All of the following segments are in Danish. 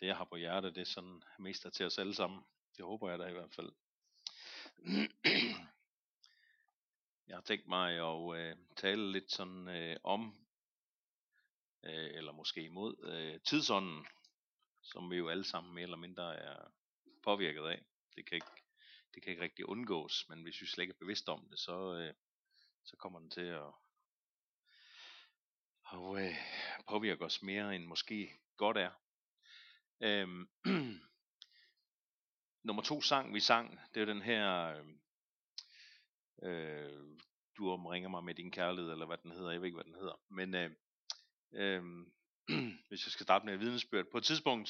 det jeg har på hjertet, det er sådan mest er til os alle sammen. Det håber jeg da i hvert fald. Jeg har tænkt mig at tale lidt sådan om, eller måske imod tidsånden, som vi jo alle sammen mere eller mindre er påvirket af. Det kan ikke rigtig undgås, men hvis vi slet ikke er bevidste om det, så kommer den til at påvirke os mere end måske godt er. Nummer 2 sang vi sang, det er den her du omringer mig med din kærlighed, eller hvad den hedder, jeg ved ikke hvad den hedder, men hvis jeg skal starte med et vidnesbyrd, på et tidspunkt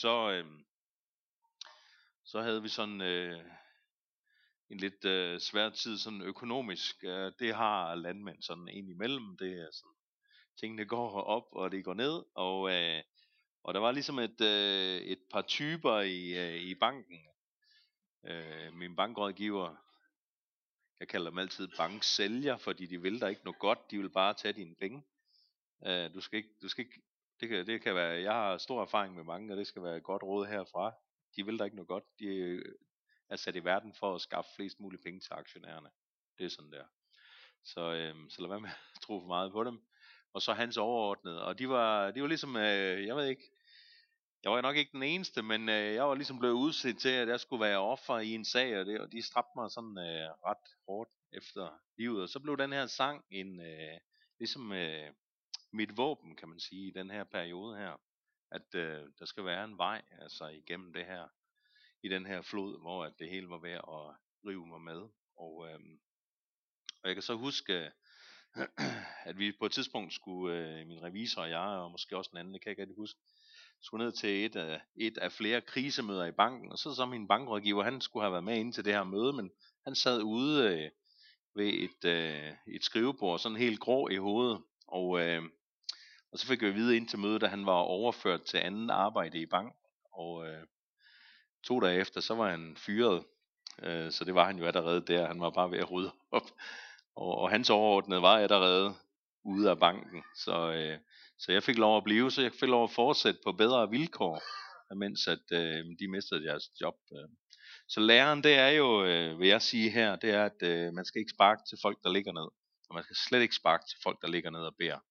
så havde vi sådan en lidt svær tid sådan økonomisk. Det har landmænd sådan ind imellem, det er sådan, tingene går op og det går ned, og der var ligesom et par typer i banken. Min bankrådgiver, jeg kalder dem altid banksælger, fordi de vil der ikke noget godt, de vil bare tage dine penge. Du skal ikke, det kan være, jeg har stor erfaring med banker, og det skal være et godt råd herfra. De vil der ikke noget godt, de er sat i verden for at skaffe flest mulige penge til aktionærerne. Det er sådan der. Så lad være med at tro for meget på dem. Og så hans overordnede, og de var ligesom, jeg ved ikke, jeg var nok ikke den eneste, men jeg var ligesom blevet udset til, at jeg skulle være offer i en sag, og de strabte mig sådan ret hårdt efter livet. Og så blev den her sang ligesom mit våben, kan man sige, i den her periode her. At der skal være en vej altså igennem det her, i den her flod, hvor at det hele var ved at rive mig med. Og jeg kan så huske, at vi på et tidspunkt skulle, min revisor og jeg, og måske også en anden, det kan jeg ikke rigtig huske, skulle ned til et af flere krisemøder i banken, og så min bankrådgiver, han skulle have været med ind til det her møde, men han sad ude ved et skrivebord, sådan helt grå i hovedet, og så fik vi at vide ind til mødet, da han var overført til anden arbejde i banken, og 2 dage efter, så var han fyret, så det var han jo allerede der, han var bare ved at rydde op, og hans overordnede var allerede ude af banken, så jeg fik lov at blive, så jeg fik lov at fortsætte på bedre vilkår, mens at de mistede deres job. Så læreren, det er jo, vil jeg sige her, det er, at man skal ikke sparke til folk, der ligger ned, og man skal slet ikke sparke til folk, der ligger ned og beder.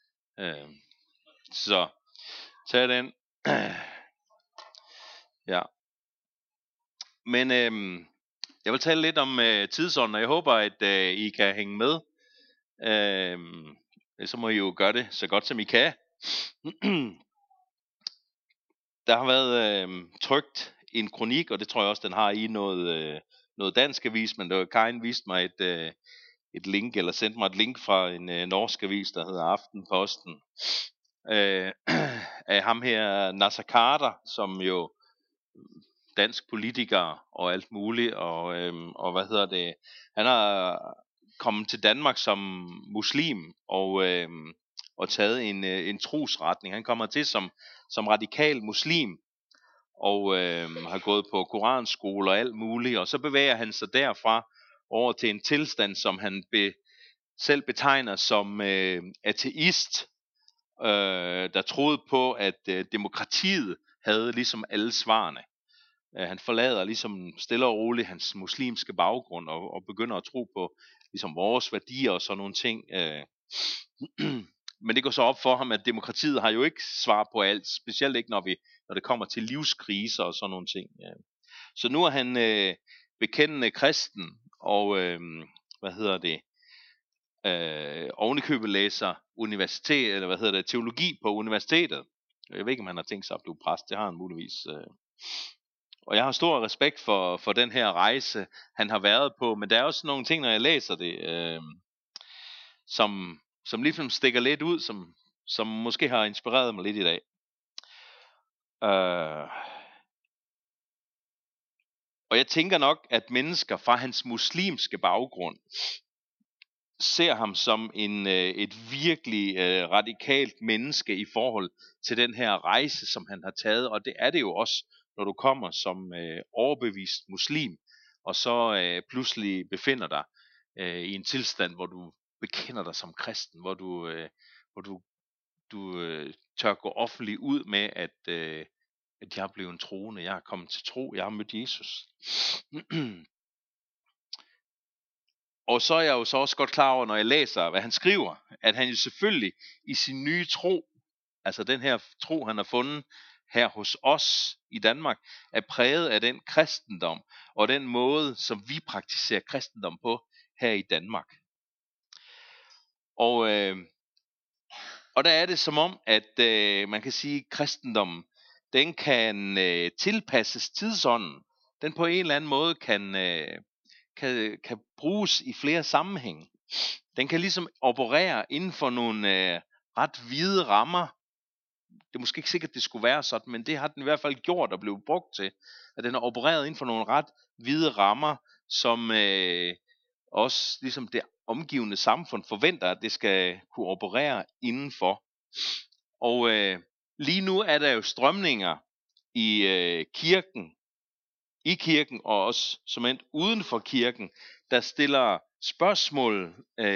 Så tag den. Ja. Men jeg vil tale lidt om tidsånden, og jeg håber, at I kan hænge med. Så må I jo gøre det så godt som I kan. Der har været trykt en kronik, og det tror jeg også, den har i noget dansk avis, men Karin viste mig et link, eller sendte mig et link fra en norsk avis, der hedder Aftenposten, af ham her, Naser Khader, som jo dansk politiker og alt muligt, og hvad hedder det, han har kommet til Danmark som muslim, og taget en trosretning. Han kommer til som radikal muslim, og har gået på koranskole og alt muligt, og så bevæger han sig derfra over til en tilstand, som han selv betegner som ateist, der troede på, at demokratiet havde ligesom alle svarene. Han forlader ligesom stille og roligt hans muslimske baggrund, og begynder at tro på ligesom vores værdier og sådan nogle ting. Men det går så op for ham, at demokratiet har jo ikke svar på alt, specielt ikke når det kommer til livskriser og sådan nogle ting. Så nu er han bekendende kristen, og ovenikøbet læser teologi på universitetet. Jeg ved ikke, om han har tænkt sig at blive præst, det har han muligvis. Og jeg har stor respekt for den her rejse, han har været på, men der er også nogle ting, når jeg læser det, som ligesom stikker lidt ud, som måske har inspireret mig lidt i dag. Og jeg tænker nok, at mennesker fra hans muslimske baggrund ser ham som et virkelig radikalt menneske i forhold til den her rejse, som han har taget. Og det er det jo også, når du kommer som overbevist muslim, og så pludselig befinder dig i en tilstand, hvor du bekender dig som kristen, hvor du tør gå offentligt ud med, at jeg er blevet troende, jeg er kommet til tro, jeg har mødt Jesus. Og så er jeg jo så også godt klar over, når jeg læser, hvad han skriver, at han jo selvfølgelig i sin nye tro, altså den her tro, han har fundet her hos os i Danmark, er præget af den kristendom, og den måde, som vi praktiserer kristendom på her i Danmark. Og der er det som om, at man kan sige, at kristendommen, den kan tilpasses tidsånden. Den på en eller anden måde kan bruges i flere sammenhænge. Den kan ligesom operere inden for nogle ret vide rammer. Det er måske ikke sikkert, det skulle være sådan, men det har den i hvert fald gjort og blevet brugt til. At den er opereret inden for nogle ret vide rammer, som også ligesom det omgivende samfund forventer, at det skal kunne operere indenfor. Og lige nu er der jo strømninger i kirken og også som endt uden for kirken, der stiller spørgsmål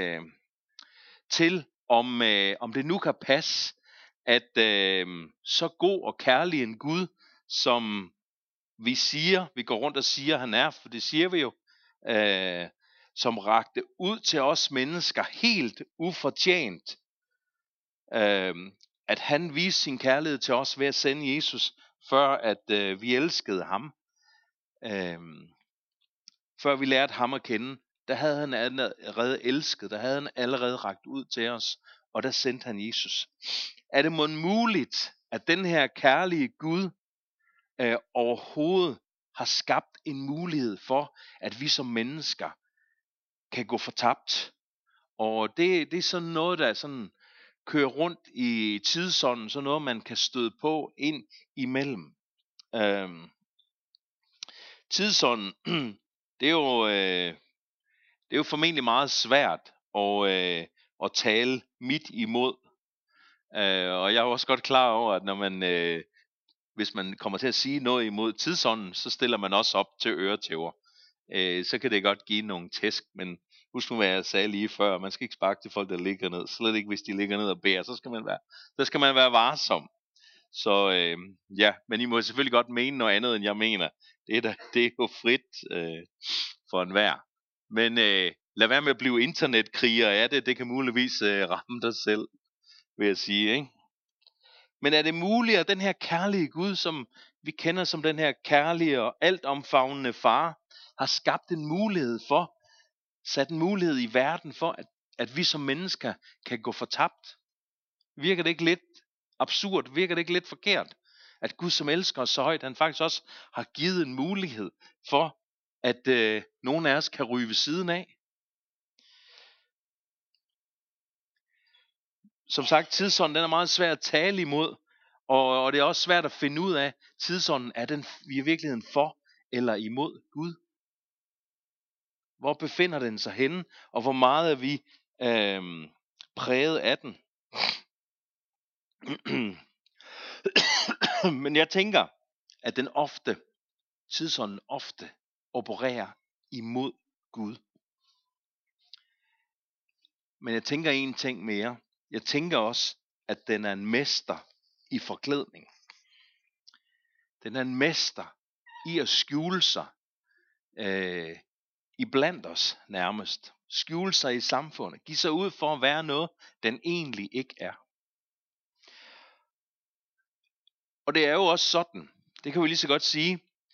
til, om det nu kan passe, at så god og kærlig en Gud, som vi går rundt og siger, han er, for det siger vi jo, som rakte ud til os mennesker helt ufortjent, at han viste sin kærlighed til os ved at sende Jesus, før at vi elskede ham. Før vi lærte ham at kende, der havde han allerede elsket, der havde han allerede rakt ud til os, og der sendte han Jesus. Er det måske muligt, at den her kærlige Gud overhovedet har skabt en mulighed for, at vi som mennesker kan gå fortabt? Og det er sådan noget, der sådan kører rundt i tidsånden, så noget man kan støde på ind imellem. Tidsånden, det er jo formentlig meget svært at tale midt imod. Og jeg er også godt klar over, at når man, hvis man kommer til at sige noget imod tidsånden, så stiller man også op til øretæver. Så kan det godt give nogle tæsk, men husk nu, hvad jeg sagde lige før, man skal ikke sparke til folk, der ligger ned. Slet ikke, hvis de ligger ned og bærer, så skal man være varsom. Så ja, men I må selvfølgelig godt mene noget andet, end jeg mener. Det er jo frit for enhver. Men lad være med at blive internetkriger af det. Det kan muligvis ramme dig selv, vil jeg sige, ikke? Men er det muligt, at den her kærlige Gud, som vi kender som den her kærlige og altomfavnende far, har skabt en mulighed for, sat en mulighed i verden for, at vi som mennesker kan gå fortabt? Virker det ikke lidt absurd? Virker det ikke lidt forkert? At Gud, som elsker os så højt, han faktisk også har givet en mulighed for, at nogen af os kan ryge ved siden af. Som sagt, tidsånden, den er meget svær at tale imod, og det er også svært at finde ud af, tidsånden, er den i virkeligheden for eller imod Gud? Hvor befinder den sig henne, og hvor meget er vi præget af den? Men jeg tænker, at tidsånden ofte opererer imod Gud. Men jeg tænker en ting mere. Jeg tænker også, at den er en mester i forklædning. Den er en mester i at skjule sig iblandt os nærmest. Skjule sig i samfundet. Give sig ud for at være noget, den egentlig ikke er. Og det er jo også sådan, det kan vi lige så godt sige,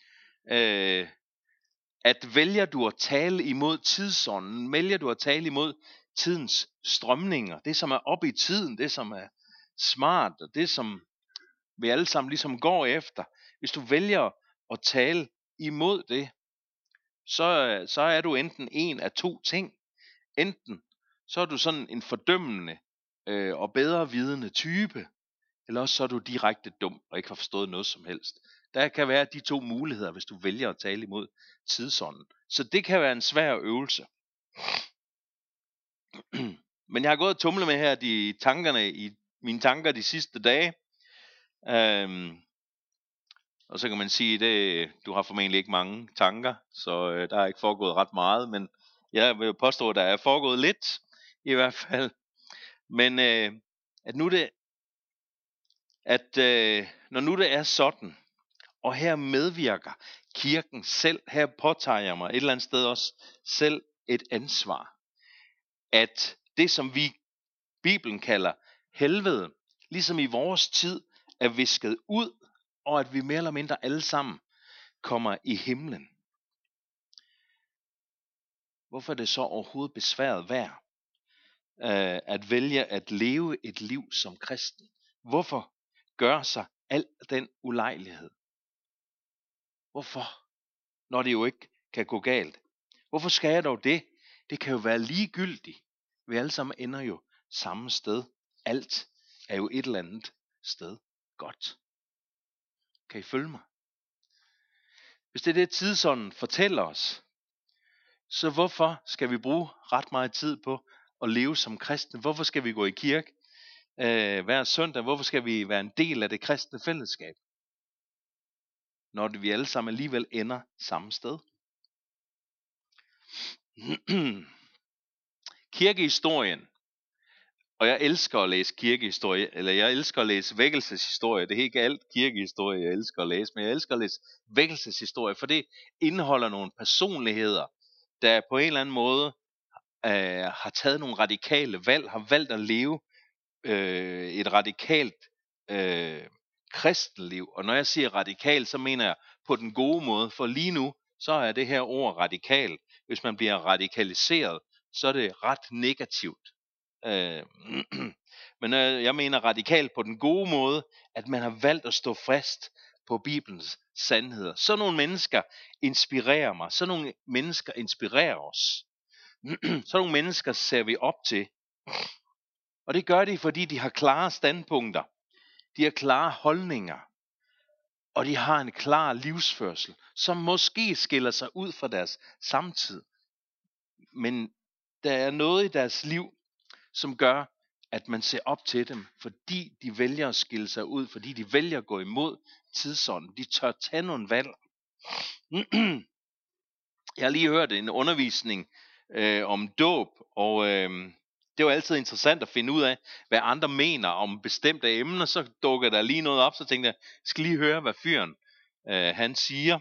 at vælger du at tale imod tidsånden, vælger du at tale imod tidens strømninger, det som er oppe i tiden, det som er smart, og det som vi alle sammen ligesom går efter. Hvis du vælger at tale imod det, så er du enten en af to ting. Enten så er du sådan en fordømmende og bedre vidende type, eller også så er du direkte dum og ikke har forstået noget som helst. Der kan være de to muligheder, hvis du vælger at tale imod tidsånden. Så det kan være en svær øvelse. Men jeg har gået og tumlet med her i mine tanker de sidste dage. Og så kan man sige, at du har formentlig ikke mange tanker, så der er ikke foregået ret meget. Men jeg vil påstå, at der er foregået lidt i hvert fald. Men når nu det er sådan, Og her medvirker kirken selv. Her påtager jeg mig et eller andet sted også selv et ansvar. At det, som Bibelen kalder helvede, ligesom i vores tid, er visket ud, og at vi mere eller mindre alle sammen kommer i himlen. Hvorfor er det så overhovedet besværet værd at vælge at leve et liv som kristen? Hvorfor gør sig al den ulejlighed? Hvorfor? Når det jo ikke kan gå galt. Hvorfor skal jeg dog det? Det kan jo være ligegyldigt. Vi alle sammen ender jo samme sted. Alt er jo et eller andet sted godt. Kan I følge mig? Hvis det er det tidsånden fortæller os, så hvorfor skal vi bruge ret meget tid på at leve som kristne? Hvorfor skal vi gå i kirke hver søndag? Hvorfor skal vi være en del af det kristne fællesskab? Når vi alle sammen alligevel ender samme sted. Kirkehistorien. Og jeg elsker at læse kirkehistorie, eller jeg elsker at læse vækkelseshistorie. Det er ikke alt kirkehistorie, jeg elsker at læse, men jeg elsker at læse vækkelseshistorie, for det indeholder nogle personligheder, der på en eller anden måde har taget nogle radikale valg, har valgt at leve et radikalt kristenliv. Og når jeg siger radikal, så mener jeg på den gode måde, for lige nu, så er det her ord radikal. Hvis man bliver radikaliseret, så er det ret negativt. Men jeg mener radikal på den gode måde, at man har valgt at stå fast på Bibelens sandheder. Så nogle mennesker inspirerer mig. Så nogle mennesker inspirerer os. Så nogle mennesker ser vi op til. Og det gør de, fordi de har klare standpunkter. De har klare holdninger. Og de har en klar livsførsel, som måske skiller sig ud fra deres samtid. Men der er noget i deres liv, som gør, at man ser op til dem, fordi de vælger at skille sig ud, fordi de vælger at gå imod tidsånden. De tør tage nogle valg. Jeg har lige hørt en undervisning om dåb, og det var altid interessant at finde ud af, hvad andre mener om bestemte emner. Så dukker der lige noget op, så tænkte jeg, skal lige høre, hvad fyren han siger.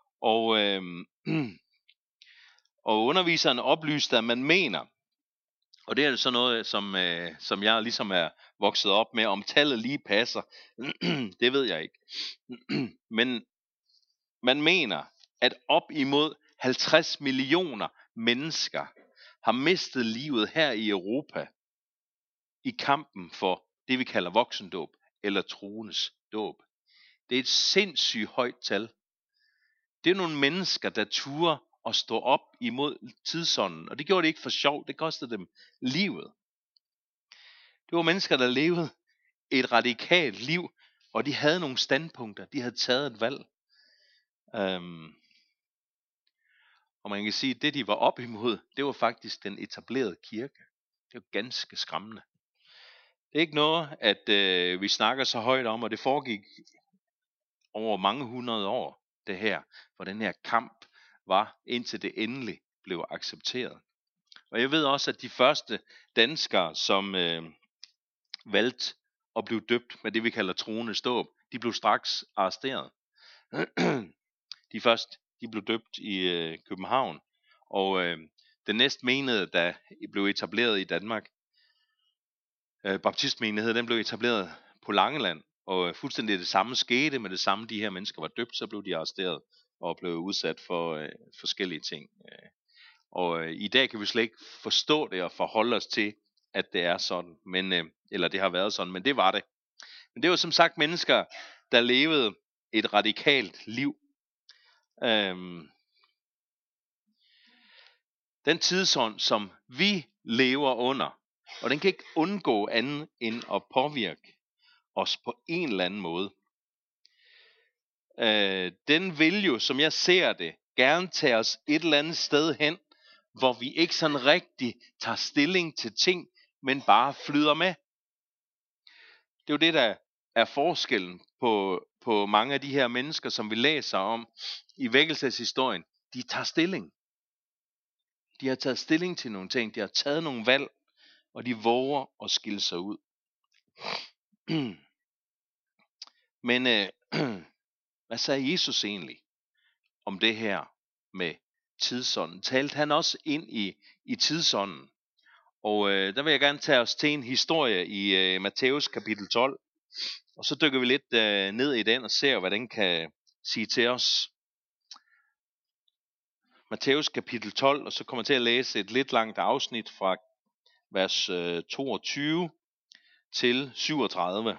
Og underviseren oplyste, at man mener, og det er sådan noget, som jeg ligesom er vokset op med, om tallet lige passer. Det ved jeg ikke. Men man mener, at op imod 50 millioner mennesker har mistet livet her i Europa i kampen for det, vi kalder voksendåb eller troendes dåb. Det er et sindssygt højt tal. Det er nogle mennesker, der turer og stå op imod tidsånden. Og det gjorde det ikke for sjov, det kostede dem livet. Det var mennesker, der levede et radikalt liv, og de havde nogle standpunkter, de havde taget et valg. Og man kan sige, at det de var op imod, det var faktisk den etablerede kirke. Det var ganske skræmmende. Det er ikke noget, at vi snakker så højt om, og det foregik over mange hundrede år, det her, hvor den her kamp var, indtil det endelig blev accepteret. Og jeg ved også, at de første danskere, som valgte at blive døbt med det, vi kalder troendes dåb, de blev straks arresteret. De første, de blev døbt i København, og den næste menighed, der blev etableret i Danmark, baptistmenighed, den blev etableret på Langeland, og fuldstændig det samme skete med det samme. De her mennesker var døbt, så blev de arresteret og blev udsat for forskellige ting. Og i dag kan vi slet ikke forstå det og forholde os til, at det er sådan, men eller det har været sådan, men det var det. Men det var som sagt mennesker, der levede et radikalt liv. Den tidsånd, som vi lever under, og den kan ikke undgå andet end at påvirke os på en eller anden måde. Den vil jo, som jeg ser det, gerne tage os et eller andet sted hen, hvor vi ikke sådan rigtig tager stilling til ting, men bare flyder med. Det er jo det, der er forskellen på mange af de her mennesker, som vi læser om i vækkelseshistorien. De tager stilling. De har taget stilling til nogle ting, de har taget nogle valg, og de våger at skille sig ud. Men Hvad sagde Jesus egentlig om det her med tidsånden? Talte han også ind i tidsånden? Og der vil jeg gerne tage os til en historie i Matthæus kapitel 12. Og så dykker vi lidt ned i den og ser, hvad den kan sige til os. Matthæus kapitel 12, og så kommer jeg til at læse et lidt langt afsnit fra vers 22 til 37.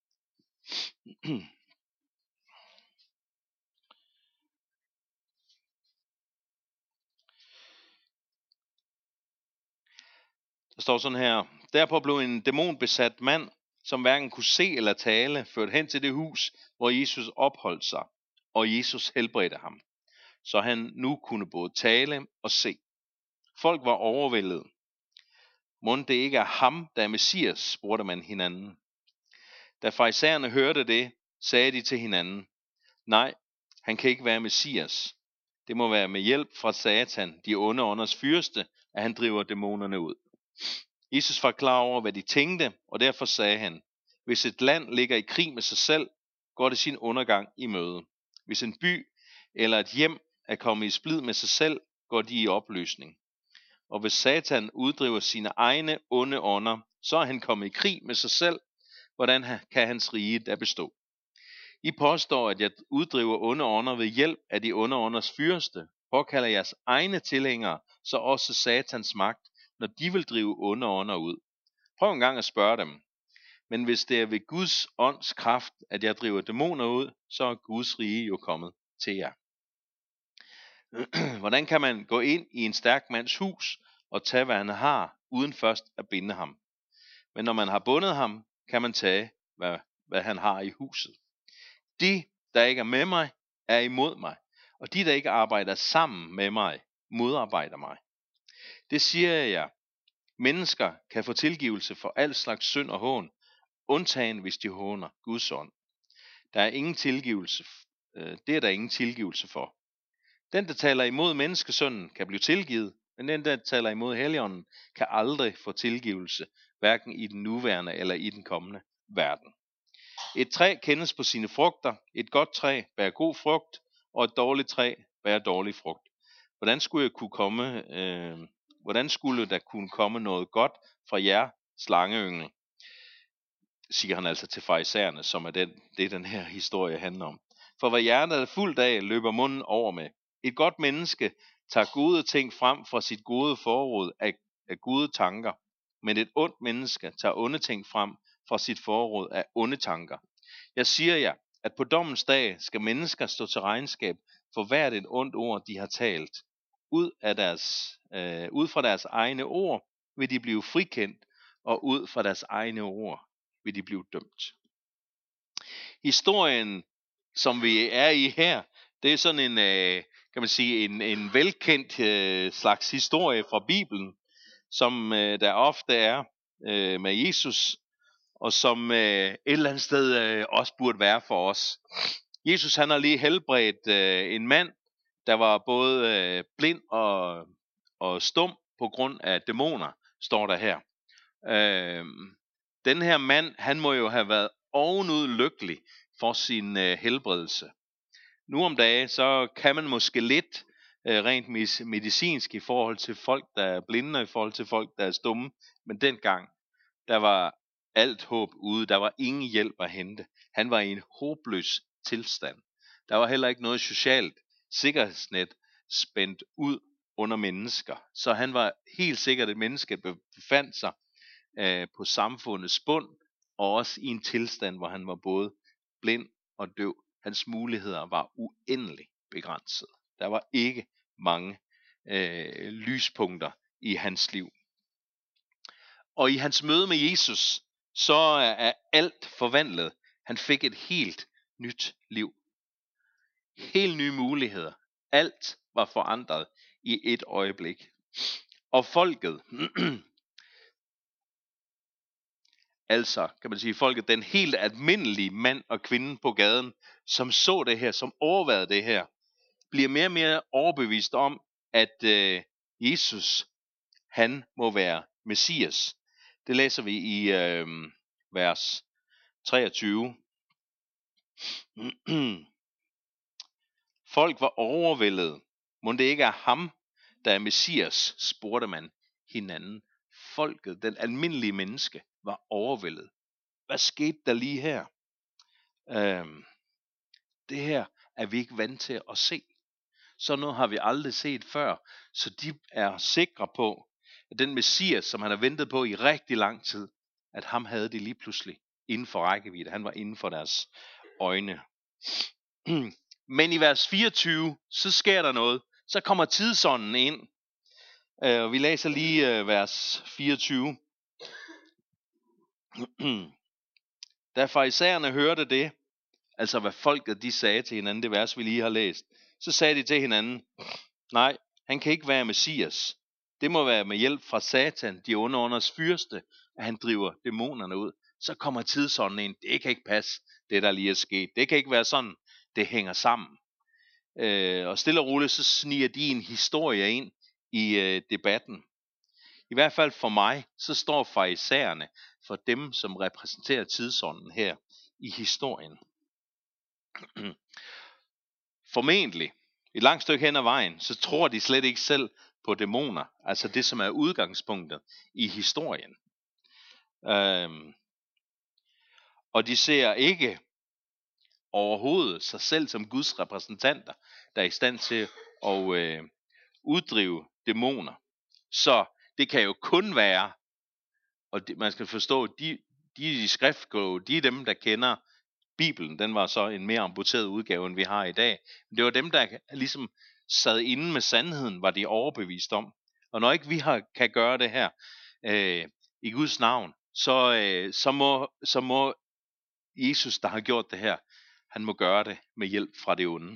Der står sådan her: Derpå blev en dæmonbesat mand, som hverken kunne se eller tale, ført hen til det hus, hvor Jesus opholdt sig, og Jesus helbredte ham, så han nu kunne både tale og se. Folk var overvældet. Mon det ikke er ham, der er Messias, spurgte man hinanden. Da farisæerne hørte det, sagde de til hinanden: Nej, han kan ikke være Messias. Det må være med hjælp fra Satan, de onde ånders fyrste, at han driver dæmonerne ud. Jesus var klar over, hvad de tænkte, og derfor sagde han: Hvis et land ligger i krig med sig selv, går det sin undergang i møde. Hvis en by eller et hjem er kommet i splid med sig selv, går de i opløsning. Og hvis Satan uddriver sine egne onde ånder, så er han kommet i krig med sig selv. Hvordan kan hans rige da bestå? I påstår, at jeg uddriver onde ånder ved hjælp af de onde ånders fyrste. Påkalder jeres egne tilhængere så også Satans magt, når de vil drive onde ånder ud. Prøv en gang at spørge dem. Men hvis det er ved Guds ånds kraft, at jeg driver dæmoner ud, så er Guds rige jo kommet til jer. Hvordan kan man gå ind i en stærk mands hus og tage, hvad han har, uden først at binde ham? Men når man har bundet ham, kan man tage, hvad han har i huset. De, der ikke er med mig, er imod mig, og de, der ikke arbejder sammen med mig, modarbejder mig. Det siger jeg jer. Mennesker kan få tilgivelse for al slags synd og hån, undtagen hvis de håner Guds ånd. Der er ingen tilgivelse. Det er der ingen tilgivelse for. Den, der taler imod menneskesønnen, kan blive tilgivet, men den, der taler imod Helligånden, kan aldrig få tilgivelse, hverken i den nuværende eller i den kommende verden. Et træ kendes på sine frugter. Et godt træ bærer god frugt, og et dårligt træ bærer dårlig frugt. Hvordan skulle der kunne komme noget godt fra jer, slangeyngel? Siger han altså til farisæerne, som er det den her historie handler om. For hvad hjertet er fuldt af, løber munden over med. Et godt menneske tager gode ting frem fra sit gode forråd af gode tanker, men et ondt menneske tager onde ting frem fra sit forråd af onde tanker. Jeg siger jer, at på dommens dag skal mennesker stå til regnskab for hvert et ondt ord, de har talt. Ud fra deres egne ord vil de blive frikendt, og ud fra deres egne ord vil de blive dømt. Historien, som vi er i her, det er sådan en velkendt slags historie fra Bibelen, som der ofte er med Jesus, og som et eller andet sted også burde være for os. Jesus, han har lige helbredt en mand, der var både blind og stum på grund af dæmoner, står der her. Den her mand, han må jo have været ovenud lykkelig for sin helbredelse. Nu om dagen, så kan man måske lidt rent medicinsk i forhold til folk, der er blinde, og i forhold til folk, der er stumme. Men dengang, der var alt håb ude. Der var ingen hjælp at hente. Han var i en håbløs tilstand. Der var heller ikke noget socialt sikkerhedsnet spændt ud under mennesker. Så han var helt sikkert et menneske, der befandt sig på samfundets bund, og også i en tilstand, hvor han var både blind og døv. Hans muligheder var uendelig begrænset. Der var ikke mange lyspunkter i hans liv. Og i hans møde med Jesus, så er alt forvandlet. Han fik et helt nyt liv. Helt nye muligheder. Alt var forandret i et øjeblik. Og folket, altså kan man sige folket, den helt almindelige mand og kvinde på gaden, som så det her, som overvejede det her, bliver mere og mere overbevist om, at Jesus, han må være Messias. Det læser vi i vers 23. Folk var overvældet. Må det ikke er ham, der er Messias, spurgte man hinanden. Folket, den almindelige menneske, var overvældet. Hvad skete der lige her? Det her er vi ikke vant til at se. Så noget har vi aldrig set før. Så de er sikre på, at den Messias, som han har ventet på i rigtig lang tid, at ham havde de lige pludselig inden for rækkevidde. Han var inden for deres øjne. Men i vers 24, så sker der noget. Så kommer tidsånden ind. Og vi læser lige vers 24. Da farisæerne hørte det, altså hvad folket de sagde til hinanden, det vers vi lige har læst, så sagde de til hinanden, nej, han kan ikke være Messias. Det må være med hjælp fra Satan, de onde ånders fyrste, at han driver dæmonerne ud. Så kommer tidsånden ind. Det kan ikke passe, det der lige er sket. Det kan ikke være sådan, det hænger sammen. Og stille og roligt, så sniger de en historie ind i debatten. I hvert fald for mig, så står farisæerne for dem, som repræsenterer tidsånden her i historien. Formentlig, et langt stykke hen ad vejen, så tror de slet ikke selv på dæmoner. Altså det, som er udgangspunktet i historien. Og de ser ikke overhovedet sig selv som Guds repræsentanter, der er i stand til at uddrive dæmoner. Så det kan jo kun være, og man skal forstå, de skriftkloge, de er dem, der kender Bibelen. Den var så en mere amputeret udgave, end vi har i dag. Men det var dem, der ligesom sad inde med sandheden, var de overbevist om. Og når ikke vi kan gøre det her i Guds navn, så må Jesus, der har gjort det her, han må gøre det med hjælp fra det onde.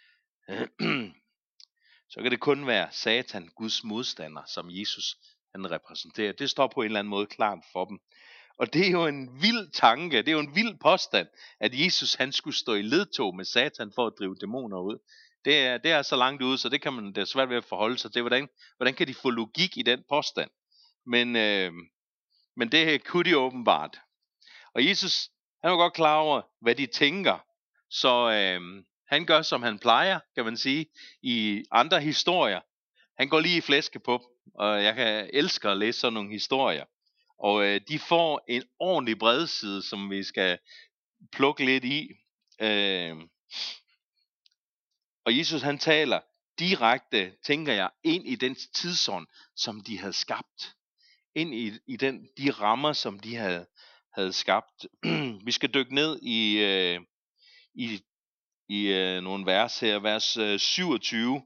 Så kan det kun være Satan, Guds modstander, som Jesus han repræsenterer. Det står på en eller anden måde klart for dem. Og det er jo en vild tanke, det er jo en vild påstand, at Jesus han skulle stå i ledtog med Satan for at drive dæmoner ud. Det er så langt ude, så det kan man det er svært ved at forholde sig til. Hvordan kan de få logik i den påstand? Men det kunne de åbenbart. Og Jesus, han var godt klar over, hvad de tænker. Så han gør, som han plejer, kan man sige, i andre historier. Han går lige i flæske på dem, og jeg elsker at læse sådan nogle historier. Og de får en ordentlig bredside, som vi skal plukke lidt i. Og Jesus han taler direkte, tænker jeg, ind i den tidsånd, som de havde skabt. Ind i de rammer, som de havde skabt. Vi skal dykke ned i nogle vers her. Vers 27.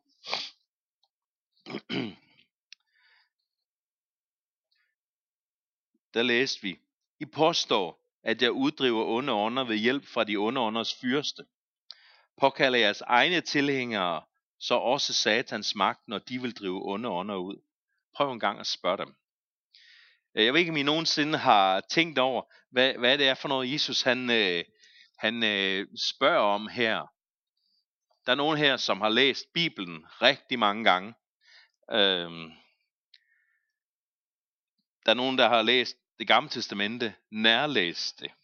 Der læste vi. I påstår, at jeg uddriver onde ånder ved hjælp fra de onde ånders fyrste. Påkalder jeres egne tilhængere så også Satans magt, når de vil drive onde ånder ud. Prøv en gang at spørge dem. Jeg ved ikke, om I nogensinde har tænkt over, hvad det er for noget, Jesus han spørger om her. Der er nogen her, som har læst Bibelen rigtig mange gange. Der er nogen, der har læst det gamle testamente, nærlæst det.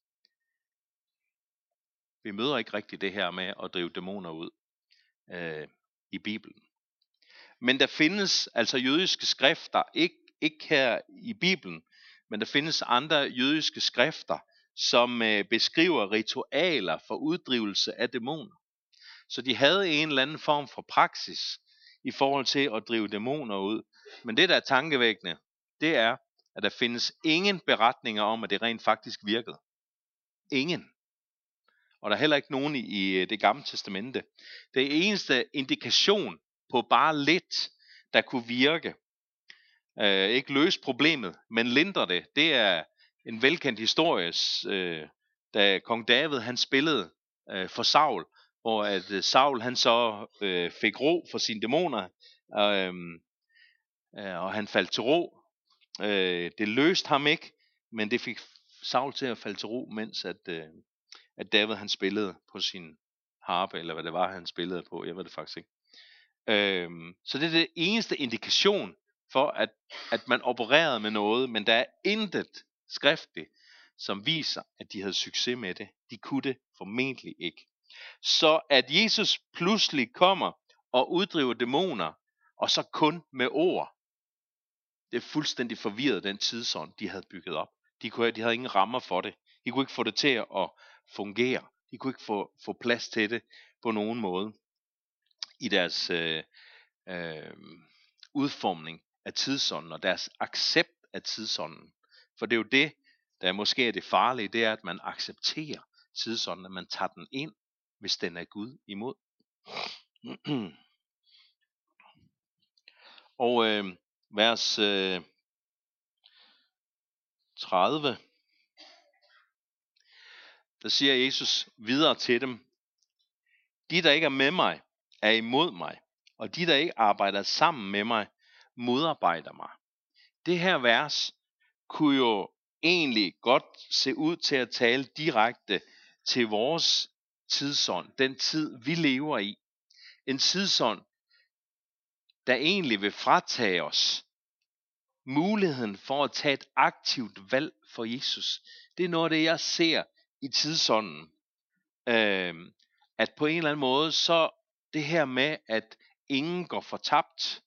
Vi møder ikke rigtig det her med at drive dæmoner ud i Bibelen. Men der findes altså jødiske skrifter, ikke her i Bibelen, men der findes andre jødiske skrifter, som beskriver ritualer for uddrivelse af dæmoner. Så de havde en eller anden form for praksis i forhold til at drive dæmoner ud. Men det, der er tankevækkende, det er, at der findes ingen beretninger om, at det rent faktisk virkede. Ingen. Og der er heller ikke nogen i det gamle testamente. Det eneste indikation på bare lidt, der kunne virke, ikke løse problemet, men lindre det, det er en velkendt historie, da kong David han spillede for Saul, hvor at Saul han så fik ro for sine dæmoner, og han faldt til ro. Det løste ham ikke, men det fik Saul til at falde til ro, mens at David han spillede på sin harpe, eller hvad det var han spillede på, jeg ved det faktisk ikke. Så det er det eneste indikation for at man opererede med noget, men der er intet skriftligt, som viser at de havde succes med det. De kunne det formentlig ikke. Så at Jesus pludselig kommer og uddriver dæmoner, og så kun med ord, det er fuldstændig forvirret den tidsånd, de havde bygget op. De havde ingen rammer for det. De kunne ikke få det til at fungere. De kunne ikke få plads til det på nogen måde i deres udformning af tidsånden og deres accept af tidsånden. For det er jo det, der måske er det farlige, det er, at man accepterer tidsånden, at man tager den ind, hvis den er Gud imod. Og vers 30, der siger Jesus videre til dem: de, der ikke er med mig, er imod mig, og de, der ikke arbejder sammen med mig, modarbejder mig. Det her vers kunne jo egentlig godt se ud til at tale direkte til vores tidsånd, den tid vi lever i. En tidsånd, der egentlig vil fratage os muligheden for at tage et aktivt valg for Jesus. Det er noget af det, jeg ser i tidsånden. At på en eller anden måde, så det her med, at ingen går fortabt.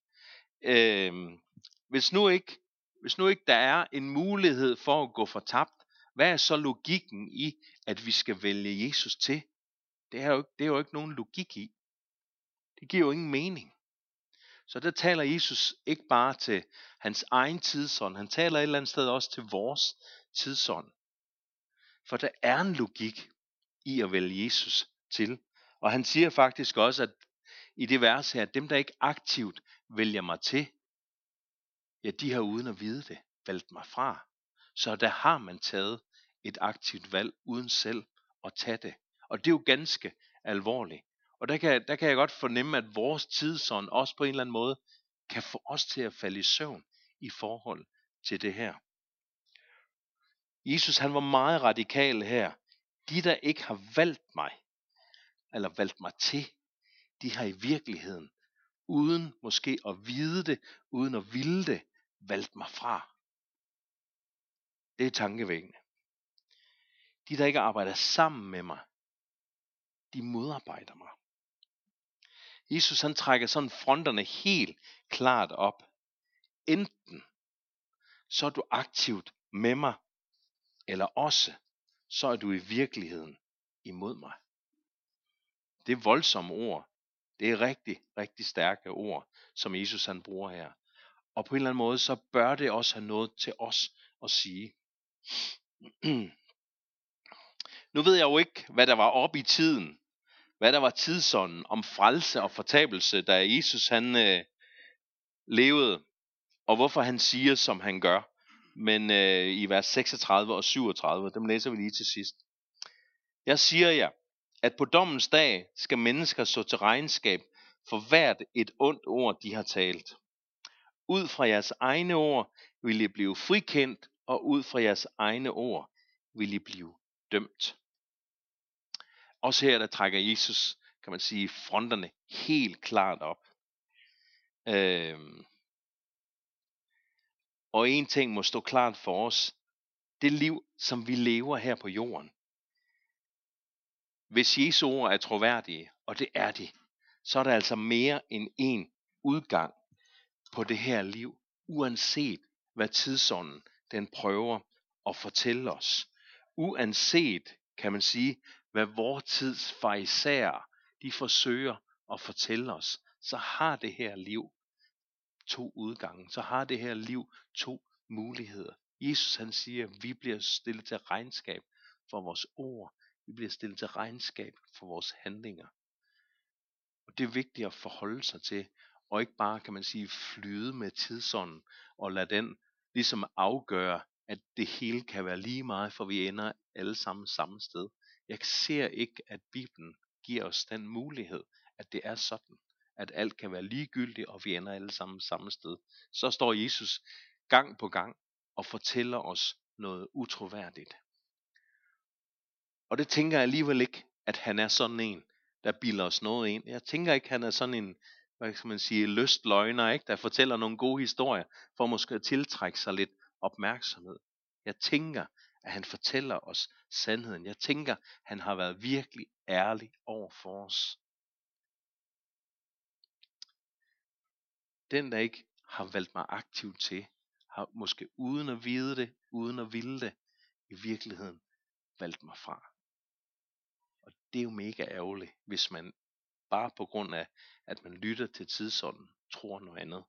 Hvis nu ikke der er en mulighed for at gå fortabt, hvad er så logikken i, at vi skal vælge Jesus til? Det er jo ikke nogen logik i. Det giver jo ingen mening. Så der taler Jesus ikke bare til hans egen tidsånd, han taler et eller andet sted også til vores tidsånd. For der er en logik i at vælge Jesus til. Og han siger faktisk også, at i det vers her, at dem, der ikke aktivt vælger mig til, ja, de har uden at vide det, valgt mig fra. Så der har man taget et aktivt valg, uden selv at tage det. Og det er jo ganske alvorligt. Og der kan jeg godt fornemme, at vores tidsånd også på en eller anden måde kan få os til at falde i søvn i forhold til det her. Jesus, han var meget radikal her. De, der ikke har valgt mig, eller valgt mig til, de har i virkeligheden, uden måske at vide det, uden at ville det, valgt mig fra. Det er tankevækkende. De, der ikke arbejder sammen med mig, de modarbejder mig. Jesus, han trækker sådan fronterne helt klart op. Enten så er du aktivt med mig, eller også så er du i virkeligheden imod mig. Det er voldsomme ord. Det er rigtig, rigtig stærke ord, som Jesus han bruger her. Og på en eller anden måde, så bør det også have noget til os at sige. Nu ved jeg jo ikke, hvad der var op i tiden. Hvad der var tidsånden om frelse og fortabelse, da Jesus han levede. Og hvorfor han siger, som han gør. Men i vers 36 og 37, dem læser vi lige til sidst. Jeg siger jer, at på dommens dag skal mennesker stå til regnskab for hvert et ondt ord, de har talt. Ud fra jeres egne ord vil I blive frikendt, og ud fra jeres egne ord vil I blive dømt. Også her, der trækker Jesus, kan man sige, fronterne helt klart op. Og en ting må stå klart for os. Det liv, som vi lever her på jorden. Hvis Jesu ord er troværdige, og det er de, så er der altså mere end en udgang på det her liv, uanset hvad tidsånden den prøver at fortælle os. Uanset, kan man sige, hvad vores tids farisæer, de forsøger at fortælle os, så har det her liv to udgange. Så har det her liv to muligheder. Jesus han siger, at vi bliver stillet til regnskab for vores ord. Vi bliver stillet til regnskab for vores handlinger. Og det er vigtigt at forholde sig til, og ikke bare, kan man sige, flyde med tidsånden, og lade den ligesom afgøre, at det hele kan være lige meget, for vi ender alle sammen samme sted. Jeg ser ikke, at Bibelen giver os den mulighed, at det er sådan, at alt kan være ligegyldigt, og vi ender alle sammen samme sted. Så står Jesus gang på gang og fortæller os noget utroværdigt. Og det tænker jeg alligevel ikke, at han er sådan en, der bilder os noget ind. Jeg tænker ikke, han er sådan en, hvad skal man sige, lystløgner, ikke? Der fortæller nogle gode historier, for måske at tiltrække sig lidt opmærksomhed. Jeg tænker, at han fortæller os sandheden. Jeg tænker, han har været virkelig ærlig over for os. Den, der ikke har valgt mig aktivt til, har måske uden at vide det, uden at ville det, i virkeligheden valgt mig fra. Og det er jo mega ærgerligt, hvis man bare på grund af, at man lytter til tidsånden, tror noget andet.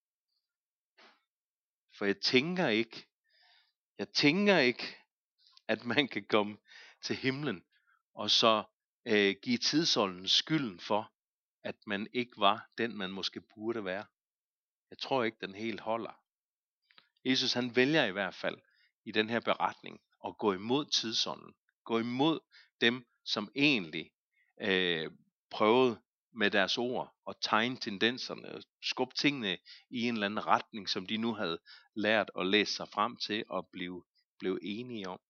For jeg tænker ikke, at man kan komme til himlen, og så give tidsånden skylden for, at man ikke var den, man måske burde være. Jeg tror ikke, den helt holder. Jesus han vælger i hvert fald i den her beretning at gå imod tidsånden. Gå imod dem, som egentlig prøvede med deres ord at tegne tendenserne og skubbe tingene i en eller anden retning, som de nu havde lært at læse sig frem til og blive enige om.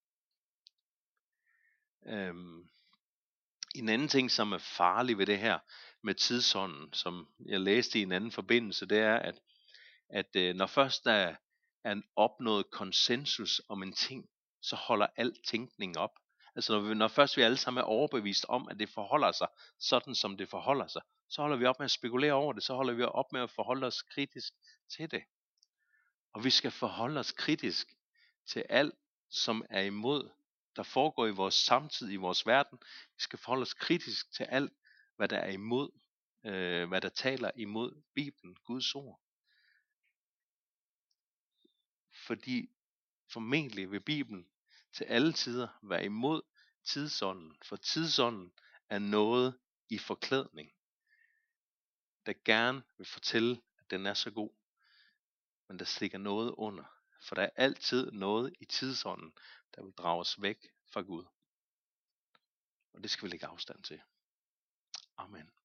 En anden ting, som er farlig ved det her med tidsånden, som jeg læste i en anden forbindelse, det er, at når først der er en opnået konsensus om en ting, så holder al tænkning op. Altså når først vi alle sammen er overbevist om, at det forholder sig sådan, som det forholder sig, så holder vi op med at spekulere over det, så holder vi op med at forholde os kritisk til det. Og vi skal forholde os kritisk til alt, som er imod, der foregår i vores samtid, i vores verden. Vi skal forholde os kritisk til alt, hvad der er imod, hvad der taler imod Bibelen, Guds ord. Fordi formentlig vil Bibelen til alle tider være imod tidsånden, for tidsånden er noget i forklædning, der gerne vil fortælle, at den er så god, men der stikker noget under, for der er altid noget i tidsånden, der vil drage os væk fra Gud. Og det skal vi lægge afstand til. Amen.